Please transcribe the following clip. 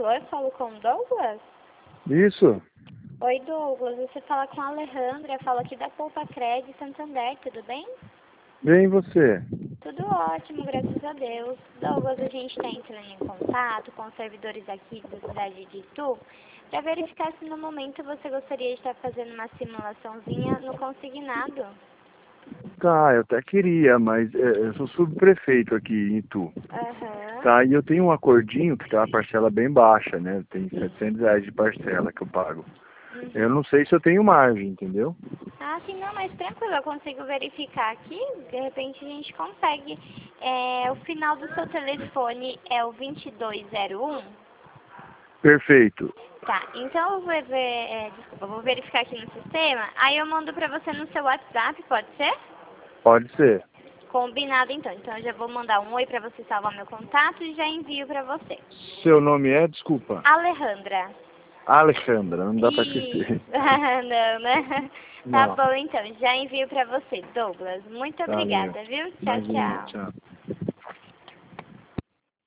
Alô, eu falo com o Douglas? Isso. Oi, Douglas, você fala com a Alejandra, fala aqui da Poupa Cred Santander, tudo bem? Bem, e você? Tudo ótimo, graças a Deus. Douglas, a gente está entrando em contato com os servidores aqui da cidade de Itu para verificar se no momento você gostaria de estar fazendo uma simulaçãozinha no consignado. Tá, eu até queria, mas eu sou subprefeito aqui em Itu. Aham. Tá, e eu tenho um acordinho que tá uma parcela bem baixa, né? Tem R$ 700 de parcela que eu pago. Eu não sei se eu tenho margem, entendeu? Ah, sim, não, mas tranquilo, eu consigo verificar aqui, de repente a gente consegue. O final do seu telefone é o 2201? Perfeito. Tá, então eu vou desculpa, eu vou verificar aqui no sistema, aí eu mando pra você no seu WhatsApp, pode ser? Pode ser. Combinado então, então eu já vou mandar um oi pra você salvar meu contato e já envio pra você. Seu nome é? Desculpa. Alejandra. Alexandra, não dá pra Isso, esquecer. não, né? Tá Não. bom então, já envio pra você, Douglas. Muito Valeu. obrigada, viu? Tchau, Imagina, tchau. tchau.